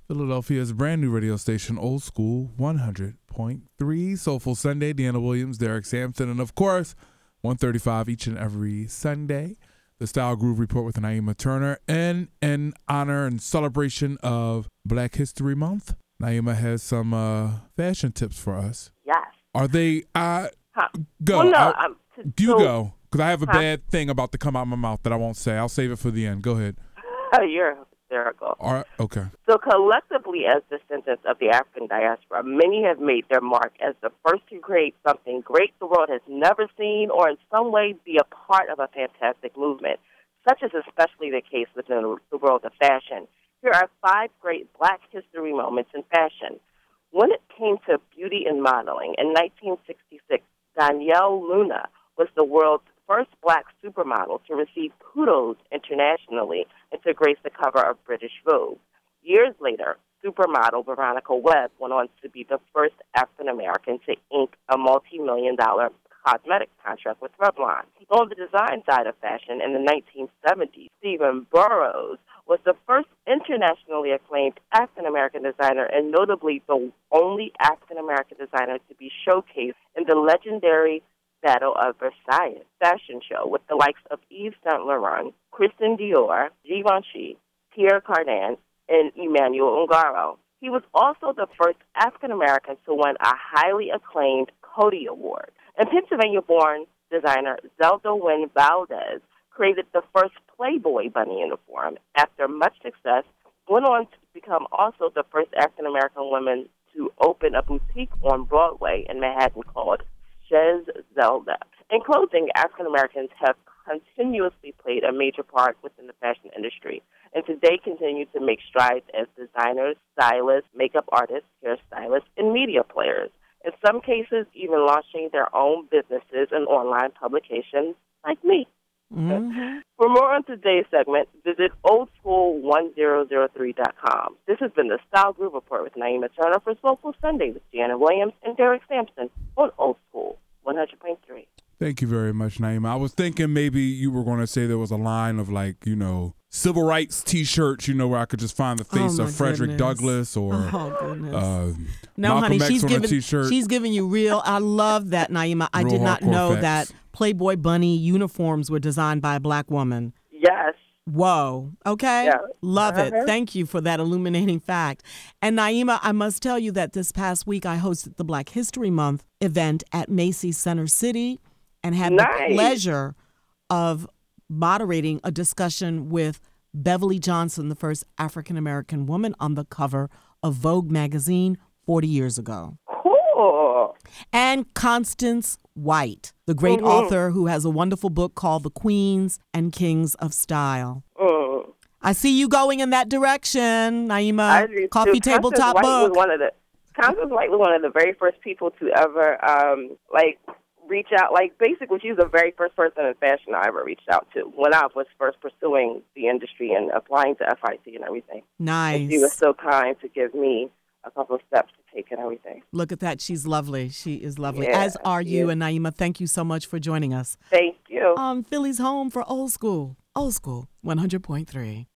Philadelphia's brand new radio station, Old School 100.3. Soulful Sunday, Deanna Williams, Derek Sampson, and of course, 1:35 each and every Sunday. The Style Groove Report with Naima Turner. And in honor and celebration of Black History Month, Naima has some fashion tips for us. Yes. Are they, go. Well, no, you go, because I have a bad thing about to come out of my mouth that I won't say. I'll save it for the end. Go ahead. Oh, you're hysterical. All right, okay. So collectively, as descendants of the African diaspora, many have made their mark as the first to create something great the world has never seen, or in some way be a part of a fantastic movement. Such is especially the case within the world of fashion. Here are 5 great Black history moments in fashion. When it came to beauty and modeling, in 1966, Danielle Luna was the world's first Black supermodel to receive kudos internationally and to grace the cover of British Vogue. Years later, supermodel Veronica Webb went on to be the first African-American to ink a multi-million-dollar cosmetic contract with Revlon. On the design side of fashion, in the 1970s, Stephen Burrows was the first internationally acclaimed African-American designer and notably the only African-American designer to be showcased in the legendary Battle of Versailles fashion show with the likes of Yves Saint Laurent, Christian Dior, Givenchy, Pierre Cardin, and Emmanuel Ungaro. He was also the first African-American to win a highly acclaimed Coty Award. And Pennsylvania-born designer Zelda Wynn Valdez created the first Playboy bunny uniform. After much success, went on to become also the first African-American woman to open a boutique on Broadway in Manhattan called Chez Zelda. In closing, African-Americans have continuously played a major part within the fashion industry, and today continue to make strides as designers, stylists, makeup artists, hairstylists, and media players. In some cases, even launching their own businesses and online publications, like me. Mm-hmm. For more on today's segment, visit oldschool1003.com. This has been the Style Groove Report with Naima Turner for Soulful Sunday with Deanna Williams and Derek Sampson on Old School 100.3. Thank you very much, Naima. I was thinking maybe you were going to say there was a line of civil rights T-shirts, where I could just find the face of Frederick Douglass or no, Malcolm honey, X on a T-shirt. She's giving you real. I love that, Naima. I Real did not hardcore know facts. that Playboy bunny uniforms were designed by a Black woman. Yes. Whoa. Okay. Yeah. Love it. Thank you for that illuminating fact. And Naima, I must tell you that this past week I hosted the Black History Month event at Macy's Center City and had the pleasure of moderating a discussion with Beverly Johnson, the first African-American woman on the cover of Vogue magazine 40 years ago. Cool. And Constance White, the great author who has a wonderful book called The Queens and Kings of Style. I see you going in that direction, Naima. Coffee Table Top Book. Constance White was one of the very first people to ever reach out. Basically, she was the very first person in fashion I ever reached out to when I was first pursuing the industry and applying to FIT and everything. Nice. And she was so kind to give me a couple of steps to take and everything. Look at that. She's lovely. She is lovely. Yeah, as are you. And Naima, thank you so much for joining us. Thank you. On Philly's home for Old School. Old School 100.3.